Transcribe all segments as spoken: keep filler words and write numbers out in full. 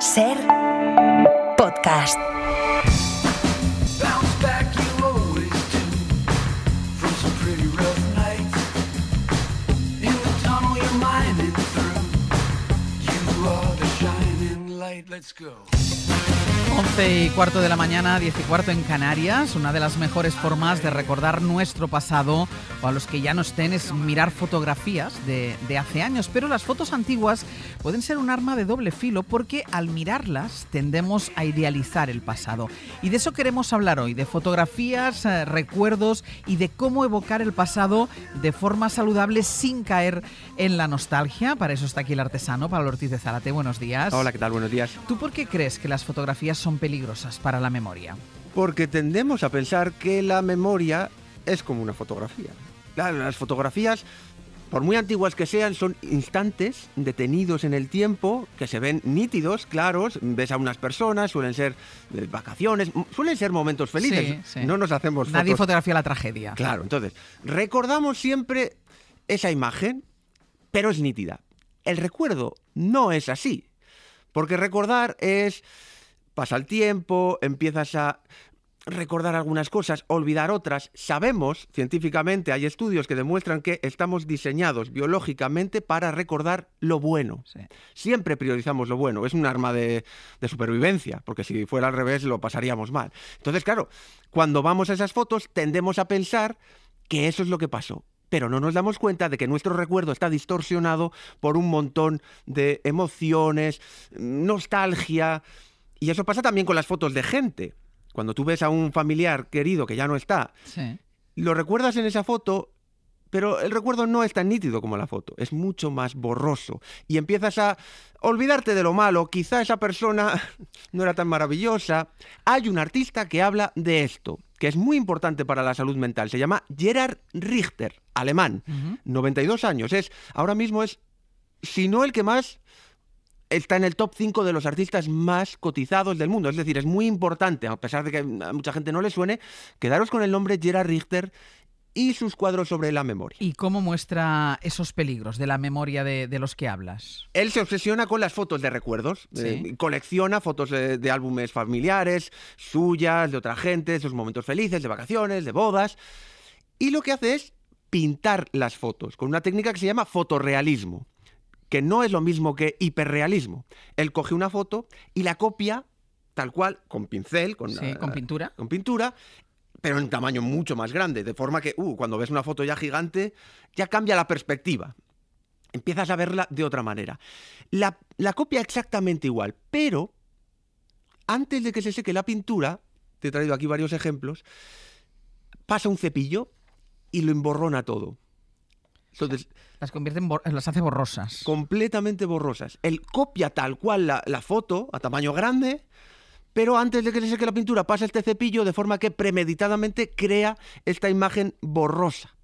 Ser podcast. Let's go. once y cuarto de la mañana, diez y cuarto en Canarias. Una de las mejores formas de recordar nuestro pasado, o a los que ya no estén, es mirar fotografías de, de hace años. Pero las fotos antiguas pueden ser un arma de doble filo, porque al mirarlas tendemos a idealizar el pasado. Y de eso queremos hablar hoy, de fotografías, eh, recuerdos y de cómo evocar el pasado de forma saludable sin caer en la nostalgia. Para eso está aquí el artesano Pablo Ortiz de Zárate. Buenos días. Hola, ¿qué tal? Buenos días. ¿Tú por qué crees que las fotografías son peligrosas para la memoria? Porque tendemos a pensar que la memoria es como una fotografía. Claro, las fotografías, por muy antiguas que sean, son instantes detenidos en el tiempo, que se ven nítidos, claros. Ves a unas personas, suelen ser de vacaciones, suelen ser momentos felices. Sí, sí. No nos hacemos fotos. Nadie fotografía la tragedia. Claro, entonces, recordamos siempre esa imagen, pero es nítida. El recuerdo no es así, porque recordar es... Pasa el tiempo, empiezas a recordar algunas cosas, olvidar otras. Sabemos, científicamente, hay estudios que demuestran que estamos diseñados biológicamente para recordar lo bueno. Sí. Siempre priorizamos lo bueno. Es un arma de, de supervivencia, porque si fuera al revés lo pasaríamos mal. Entonces, claro, cuando vamos a esas fotos tendemos a pensar que eso es lo que pasó. Pero no nos damos cuenta de que nuestro recuerdo está distorsionado por un montón de emociones, nostalgia. Y eso pasa también con las fotos de gente. Cuando tú ves a un familiar querido que ya no está, sí, lo recuerdas en esa foto, pero el recuerdo no es tan nítido como la foto, es mucho más borroso. Y empiezas a olvidarte de lo malo, quizá esa persona no era tan maravillosa. Hay un artista que habla de esto, que es muy importante para la salud mental. Se llama Gerhard Richter, alemán, uh-huh. noventa y dos años. Es, ahora mismo es, si no el que más... está en el top cinco de los artistas más cotizados del mundo. Es decir, es muy importante, a pesar de que a mucha gente no le suene, quedaros con el nombre Gerhard Richter y sus cuadros sobre la memoria. ¿Y cómo muestra esos peligros de la memoria de, de los que hablas? Él se obsesiona con las fotos de recuerdos. ¿Sí? Eh, colecciona fotos de, de álbumes familiares, suyas, de otra gente, de esos momentos felices, de vacaciones, de bodas. Y lo que hace es pintar las fotos con una técnica que se llama fotorrealismo, que no es lo mismo que hiperrealismo. Él coge una foto y la copia tal cual, con pincel, con, sí, uh, con pintura. Con pintura, pero en tamaño mucho más grande, de forma que uh, cuando ves una foto ya gigante, ya cambia la perspectiva. Empiezas a verla de otra manera. La, la copia exactamente igual, pero antes de que se seque la pintura, te he traído aquí varios ejemplos, pasa un cepillo y lo emborrona todo. Entonces, las convierte en bor- las hace borrosas. Completamente borrosas. Él copia tal cual la, la foto a tamaño grande, pero antes de que se seque la pintura pasa este cepillo de forma que premeditadamente crea esta imagen borrosa.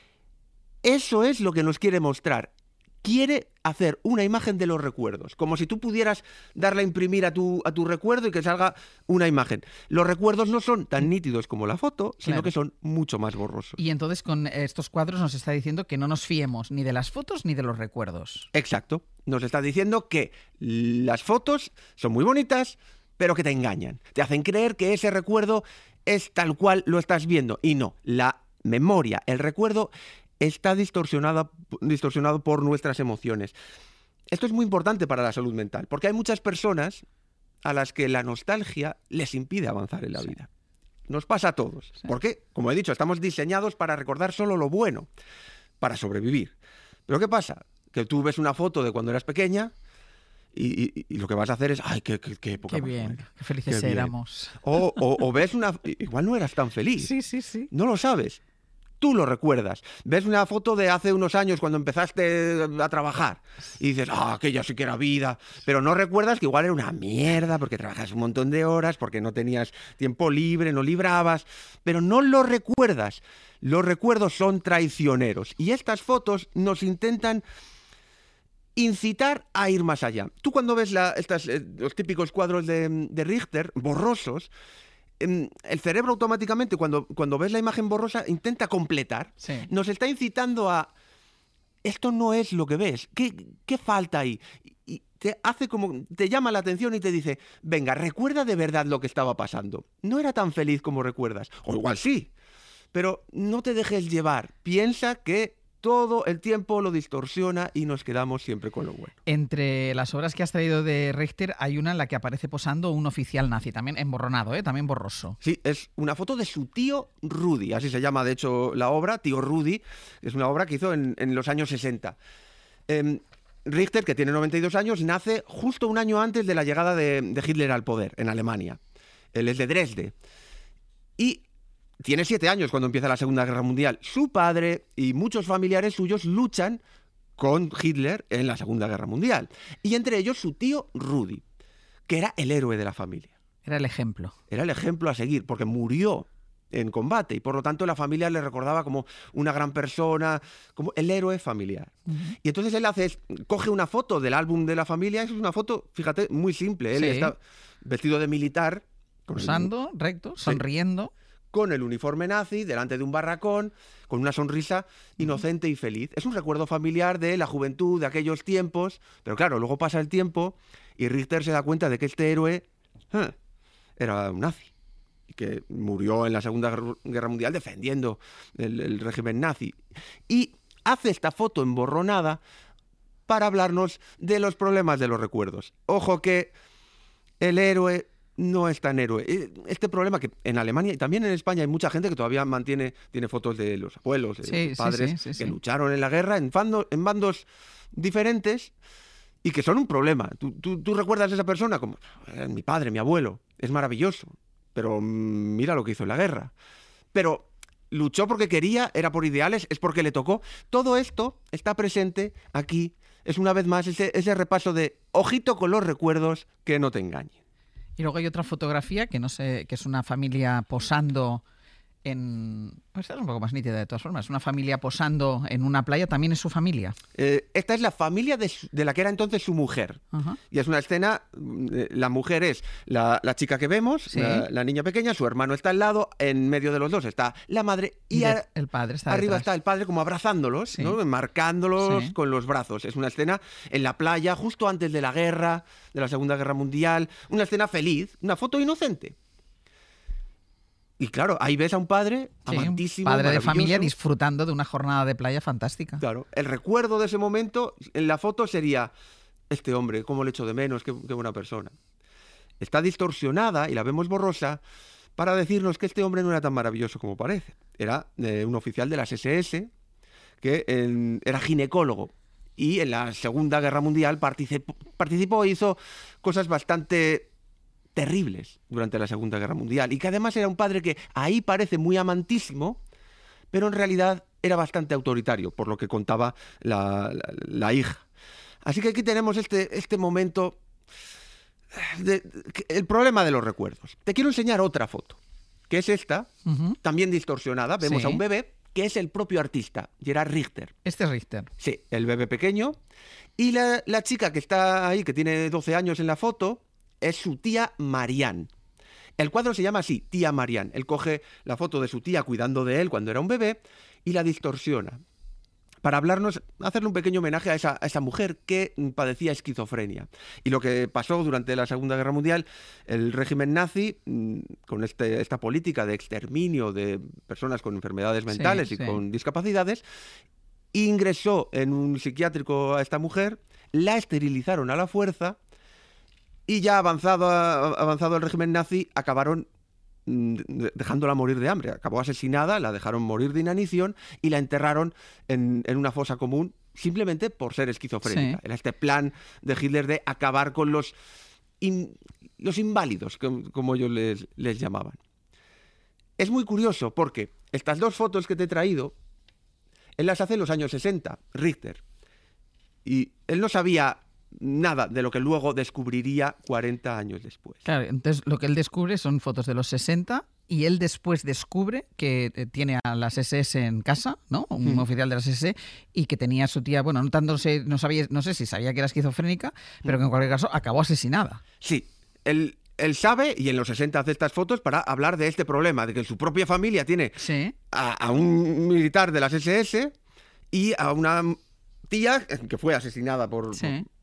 Eso es lo que nos quiere mostrar. Quiere hacer una imagen de los recuerdos, como si tú pudieras darla a imprimir a tu, a tu recuerdo y que salga una imagen. Los recuerdos no son tan nítidos como la foto, sino claro, que son mucho más borrosos. Y entonces con estos cuadros nos está diciendo que no nos fiemos ni de las fotos ni de los recuerdos. Exacto. Nos está diciendo que las fotos son muy bonitas, pero que te engañan. Te hacen creer que ese recuerdo es tal cual lo estás viendo. Y no, la memoria, el recuerdo... está distorsionada, distorsionado por nuestras emociones. Esto es muy importante para la salud mental, porque hay muchas personas a las que la nostalgia les impide avanzar en la sí. vida. Nos pasa a todos. Sí. Porque, como he dicho, estamos diseñados para recordar solo lo bueno, para sobrevivir. Pero ¿qué pasa? Que tú ves una foto de cuando eras pequeña y, y, y lo que vas a hacer es ¡ay, qué, qué, qué época qué más bien, buena! Qué felices qué éramos! O, o, o ves una... Igual no eras tan feliz. Sí, sí, sí. No lo sabes. Tú lo recuerdas. Ves una foto de hace unos años cuando empezaste a trabajar y dices, ah, aquella sí que era vida, pero no recuerdas que igual era una mierda porque trabajas un montón de horas, porque no tenías tiempo libre, no librabas, pero no lo recuerdas. Los recuerdos son traicioneros y estas fotos nos intentan incitar a ir más allá. Tú cuando ves la, estas, eh, los típicos cuadros de, de Richter, borrosos, el cerebro automáticamente, cuando, cuando ves la imagen borrosa, intenta completar. Sí. Nos está incitando a... Esto no es lo que ves. ¿Qué, qué falta ahí? Y, te hace como, te llama la atención y te dice, venga, recuerda de verdad lo que estaba pasando. No era tan feliz como recuerdas. O igual sí, pero no te dejes llevar. Piensa que todo el tiempo lo distorsiona y nos quedamos siempre con lo bueno. Entre las obras que has traído de Richter hay una en la que aparece posando un oficial nazi, también emborronado, ¿eh? También borroso. Sí, es una foto de su tío Rudy, así se llama de hecho la obra, Tío Rudy. Es una obra que hizo en, en los años sesenta. Eh, Richter, que tiene noventa y dos años, nace justo un año antes de la llegada de, de Hitler al poder en Alemania. Él es de Dresde. Y tiene siete años cuando empieza la Segunda Guerra Mundial. Su padre y muchos familiares suyos luchan con Hitler en la Segunda Guerra Mundial. Y entre ellos su tío Rudy, que era el héroe de la familia. Era el ejemplo. Era el ejemplo a seguir, porque murió en combate y por lo tanto la familia le recordaba como una gran persona, como el héroe familiar. Uh-huh. Y entonces él hace, coge una foto del álbum de la familia, es una foto, fíjate, muy simple. Él sí. está vestido de militar. Posando, el... recto, sonriendo. Sí. Con el uniforme nazi, delante de un barracón, con una sonrisa inocente y feliz. Es un recuerdo familiar de la juventud, de aquellos tiempos, pero claro, luego pasa el tiempo y Richter se da cuenta de que este héroe eh, era un nazi, y que murió en la Segunda Guerra Mundial defendiendo el, el régimen nazi. Y hace esta foto emborronada para hablarnos de los problemas de los recuerdos. Ojo que el héroe no es tan héroe. Este problema que en Alemania y también en España hay mucha gente que todavía mantiene, tiene fotos de los abuelos, de sí, los padres sí, sí, sí, que sí. lucharon en la guerra en, fando, en bandos diferentes y que son un problema. Tú, tú, tú recuerdas a esa persona como eh, mi padre, mi abuelo, es maravilloso, pero mmm, mira lo que hizo en la guerra. Pero luchó porque quería, era por ideales, es porque le tocó. Todo esto está presente aquí. Es una vez más ese, ese repaso de ojito con los recuerdos que no te engañen. Y luego hay otra fotografía que no sé, que es una familia posando en... Esta es un poco más nítida de todas formas. Una familia posando en una playa, también es su familia. Eh, esta es la familia de, su, de la que era entonces su mujer. Uh-huh. Y es una escena, eh, la mujer es la, la chica que vemos, sí. la, la niña pequeña, su hermano está al lado, en medio de los dos está la madre y, y a, el padre está arriba detrás. Está el padre como abrazándolos, sí. ¿no? Marcándolos sí. con los brazos. Es una escena en la playa, justo antes de la guerra, de la Segunda Guerra Mundial. Una escena feliz, una foto inocente. Y claro, ahí ves a un padre sí, amantísimo, padre de familia disfrutando de una jornada de playa fantástica. Claro, el recuerdo de ese momento en la foto sería este hombre, cómo le echo de menos, qué, qué buena persona. Está distorsionada y la vemos borrosa para decirnos que este hombre no era tan maravilloso como parece. Era eh, un oficial de las ese ese que eh, era ginecólogo y en la Segunda Guerra Mundial participó, participó e hizo cosas bastante terribles durante la Segunda Guerra Mundial y que además era un padre que ahí parece muy amantísimo, pero en realidad era bastante autoritario, por lo que contaba la, la, la hija. Así que aquí tenemos este, este momento, de, de, el problema de los recuerdos. Te quiero enseñar otra foto, que es esta, uh-huh. también distorsionada. Vemos sí. a un bebé que es el propio artista, Gerhard Richter. Este es Richter. Sí, el bebé pequeño. Y la, la chica que está ahí, que tiene doce años en la foto, es su tía Marianne. El cuadro se llama así, tía Marianne. Él coge la foto de su tía cuidando de él cuando era un bebé y la distorsiona para hablarnos, hacerle un pequeño homenaje a esa, a esa mujer que padecía esquizofrenia. Y lo que pasó durante la Segunda Guerra Mundial, el régimen nazi, con este, esta política de exterminio de personas con enfermedades mentales sí, y sí. con discapacidades, ingresó en un psiquiátrico a esta mujer, la esterilizaron a la fuerza. Y ya avanzado, avanzado el régimen nazi, acabaron dejándola morir de hambre. Acabó asesinada, la dejaron morir de inanición y la enterraron en, en una fosa común simplemente por ser esquizofrénica. Sí. Era este plan de Hitler de acabar con los, in, los inválidos, como, como ellos les, les llamaban. Es muy curioso porque estas dos fotos que te he traído, él las hace en los años sesenta, Richter. Y él no sabía nada de lo que luego descubriría cuarenta años después. Claro, entonces lo que él descubre son fotos de los sesenta y él después descubre que tiene a las ese ese en casa, ¿no? Un mm. oficial de las ese ese y que tenía a su tía, bueno, no tanto sé, no sabía, no sé si sabía que era esquizofrénica, pero que en cualquier caso acabó asesinada. Sí, él, él sabe y en los sesenta hace estas fotos para hablar de este problema, de que su propia familia tiene sí. a, a un militar de las ese ese y a una tía que fue asesinada por, sí. por,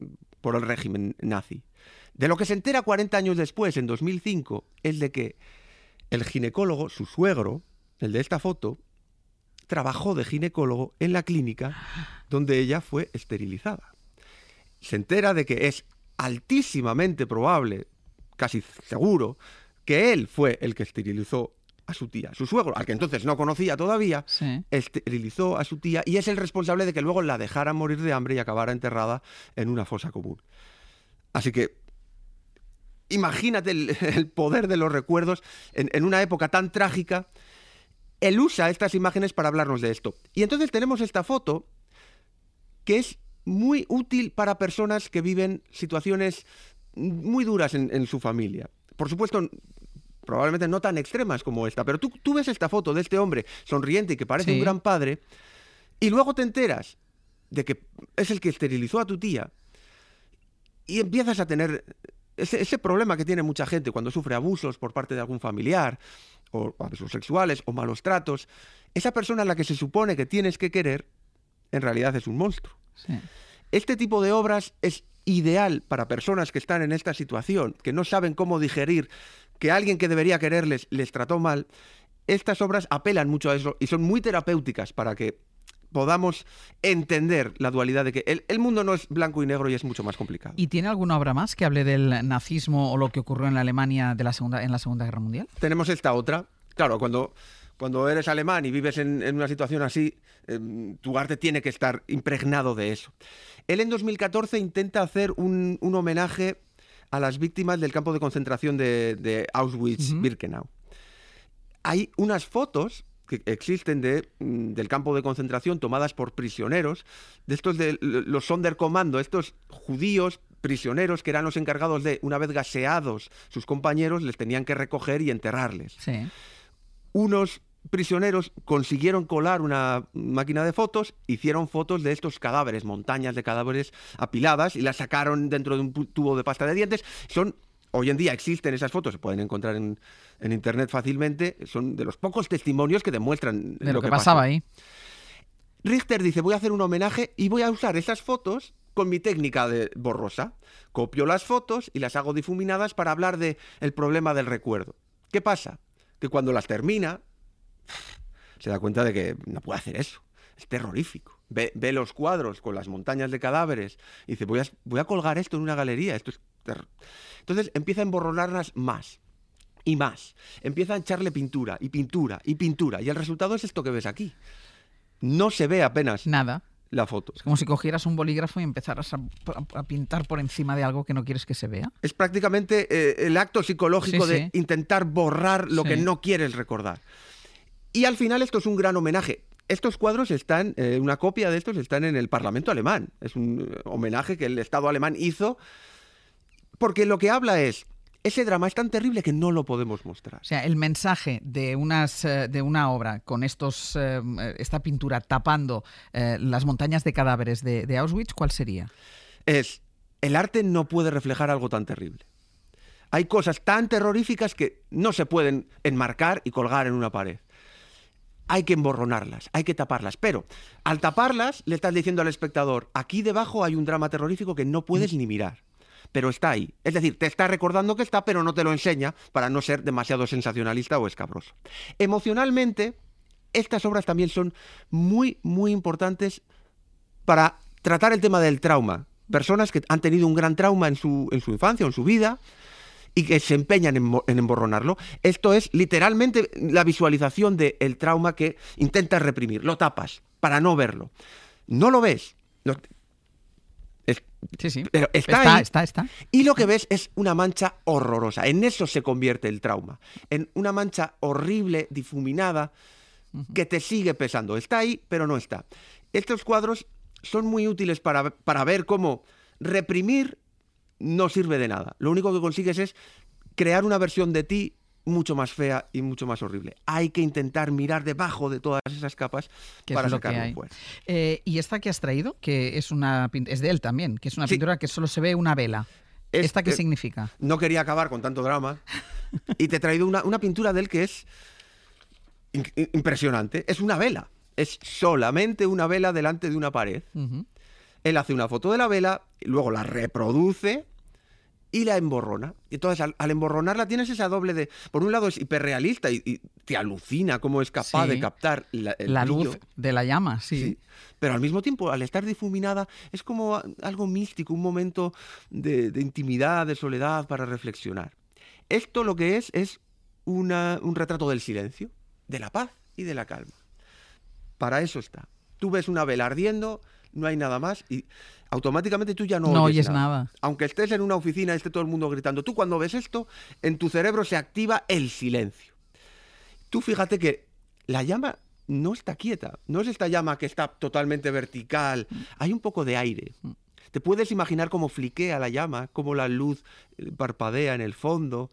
por el régimen nazi. De lo que se entera cuarenta años después, en dos mil cinco, es de que el ginecólogo, su suegro, el de esta foto, trabajó de ginecólogo en la clínica donde ella fue esterilizada. Se entera de que es altísimamente probable, casi seguro, que él fue el que esterilizó a su tía. Su suegro, al que entonces no conocía todavía, Sí. esterilizó a su tía y es el responsable de que luego la dejara morir de hambre y acabara enterrada en una fosa común. Así que imagínate el, el poder de los recuerdos en, en una época tan trágica. Él usa estas imágenes para hablarnos de esto. Y entonces tenemos esta foto que es muy útil para personas que viven situaciones muy duras en, en su familia. Por supuesto, probablemente no tan extremas como esta, pero tú, tú ves esta foto de este hombre sonriente y que parece Sí. un gran padre, y luego te enteras de que es el que esterilizó a tu tía, y empiezas a tener ese, ese problema que tiene mucha gente cuando sufre abusos por parte de algún familiar, o abusos sexuales, o malos tratos. Esa persona a la que se supone que tienes que querer, en realidad es un monstruo. Sí. Este tipo de obras es ideal para personas que están en esta situación, que no saben cómo digerir que alguien que debería quererles les trató mal. Estas obras apelan mucho a eso y son muy terapéuticas para que podamos entender la dualidad de que el, el mundo no es blanco y negro y es mucho más complicado. ¿Y tiene alguna obra más que hable del nazismo o lo que ocurrió en la Alemania de la segunda, en la Segunda Guerra Mundial? Tenemos esta otra. Claro, cuando, cuando eres alemán y vives en, en una situación así, eh, tu arte tiene que estar impregnado de eso. Él en dos mil catorce intenta hacer un, un homenaje a las víctimas del campo de concentración de, de Auschwitz-Birkenau. Uh-huh. Hay unas fotos que existen de, del campo de concentración tomadas por prisioneros, de estos de los Sonderkommando, estos judíos prisioneros que eran los encargados de, una vez gaseados sus compañeros, les tenían que recoger y enterrarles. Sí. Unos prisioneros consiguieron colar una máquina de fotos, hicieron fotos de estos cadáveres, montañas de cadáveres apiladas, y las sacaron dentro de un tubo de pasta de dientes. Son, hoy en día existen esas fotos, se pueden encontrar en, en internet fácilmente, son de los pocos testimonios que demuestran de lo, lo que, que pasaba pasó. ahí. Richter dice, voy a hacer un homenaje y voy a usar esas fotos con mi técnica de borrosa. Copio las fotos y las hago difuminadas para hablar de el problema del recuerdo. ¿Qué pasa? Que cuando las termina, se da cuenta de que no puede hacer eso. Es terrorífico. Ve, ve los cuadros con las montañas de cadáveres y dice, voy a, voy a colgar esto en una galería. Esto es ter-". Entonces empieza a emborronarlas más y más. Empieza a echarle pintura y pintura y pintura. Y el resultado es esto que ves aquí. No se ve apenas nada. La foto. Es como si cogieras un bolígrafo y empezaras a, a, a pintar por encima de algo que no quieres que se vea. Es prácticamente eh, el acto psicológico Sí, de sí. intentar borrar lo Sí. que no quieres recordar. Y al final esto es un gran homenaje. Estos cuadros están, eh, una copia de estos están en el Parlamento alemán. Es un eh, homenaje que el Estado alemán hizo porque lo que habla es, ese drama es tan terrible que no lo podemos mostrar. O sea, el mensaje de, unas, eh, de una obra con estos, eh, esta pintura tapando eh, las montañas de cadáveres de, de Auschwitz, ¿cuál sería? Es, el arte no puede reflejar algo tan terrible. Hay cosas tan terroríficas que no se pueden enmarcar y colgar en una pared. Hay que emborronarlas, hay que taparlas. Pero al taparlas le estás diciendo al espectador, aquí debajo hay un drama terrorífico que no puedes ni mirar. Pero está ahí. Es decir, te está recordando que está, pero no te lo enseña para no ser demasiado sensacionalista o escabroso. Emocionalmente, estas obras también son muy, muy importantes para tratar el tema del trauma. Personas que han tenido un gran trauma en su, en su infancia o en su vida y que se empeñan en, en emborronarlo. Esto es literalmente la visualización del trauma que intentas reprimir. Lo tapas para no verlo. No lo ves. No, es, sí, sí. Pero está, está, ahí, está, está. Y lo que ves es una mancha horrorosa. En eso se convierte el trauma. En una mancha horrible, difuminada, uh-huh. que te sigue pesando. Está ahí, pero no está. Estos cuadros son muy útiles para, para ver cómo reprimir no sirve de nada. Lo único que consigues es crear una versión de ti mucho más fea y mucho más horrible. Hay que intentar mirar debajo de todas esas capas para sacarlo fuera. Eh, y esta que has traído, que es una es de él también, que es una sí. pintura que solo se ve una vela. Es, ¿Esta qué eh, significa? No quería acabar con tanto drama y te he traído una, una pintura de él que es in, impresionante. Es una vela. Es solamente una vela delante de una pared. Uh-huh. Él hace una foto de la vela, luego la reproduce y la emborrona. Y entonces, al, al emborronarla tienes esa doble de... Por un lado es hiperrealista y, y te alucina cómo es capaz Sí. de captar la, el La brillo. luz de la llama, sí. Sí. Pero al mismo tiempo, al estar difuminada, es como a- algo místico, un momento de, de intimidad, de soledad para reflexionar. Esto lo que es es una- un retrato del silencio, de la paz y de la calma. Para eso está. Tú ves una vela ardiendo, no hay nada más y automáticamente tú ya no, No oyes oyes nada. Aunque estés en una oficina y esté todo el mundo gritando, tú cuando ves esto, en tu cerebro se activa el silencio. Tú fíjate que la llama no está quieta, no es esta llama que está totalmente vertical, hay un poco de aire. Te puedes imaginar cómo fliquea la llama, cómo la luz eh, parpadea en el fondo.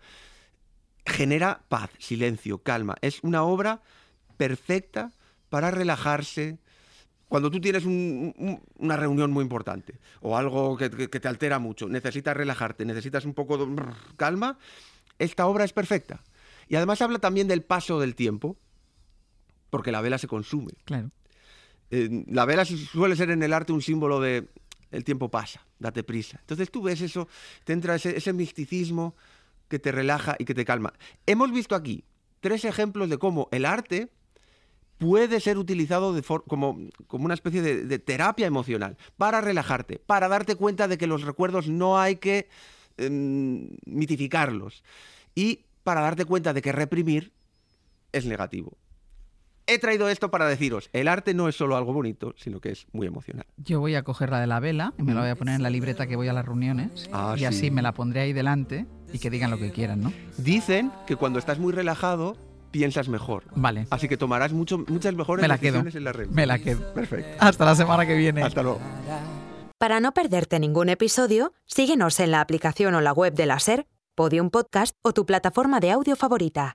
Genera paz, silencio, calma. Es una obra perfecta para relajarse cuando tú tienes un- un- una reunión muy importante o algo que, que- que te altera mucho, necesitas relajarte, necesitas un poco de brr, calma, esta obra es perfecta. Y además habla también del paso del tiempo, porque la vela se consume. Claro. Eh, la vela su- suele ser en el arte un símbolo de el tiempo pasa, date prisa. Entonces tú ves eso, te entra ese, ese misticismo que te relaja y que te calma. Hemos visto aquí tres ejemplos de cómo el arte puede ser utilizado de for- como, como una especie de, de terapia emocional, para relajarte, para darte cuenta de que los recuerdos no hay que em, mitificarlos y para darte cuenta de que reprimir es negativo. He traído esto para deciros, el arte no es solo algo bonito, sino que es muy emocional. Yo voy a coger la de la vela y me la voy a poner en la libreta que voy a las reuniones Ah, y sí. así me la pondré ahí delante y que digan lo que quieran, ¿no? Dicen que cuando estás muy relajado, piensas mejor. Vale, Así que tomarás mucho, muchas mejores me la quedo. decisiones en la reunión. Me la quedo. Perfecto. Hasta la semana que viene. Hasta luego. Para no perderte ningún episodio, síguenos en la aplicación o la web de la SER, Podium Podcast o tu plataforma de audio favorita.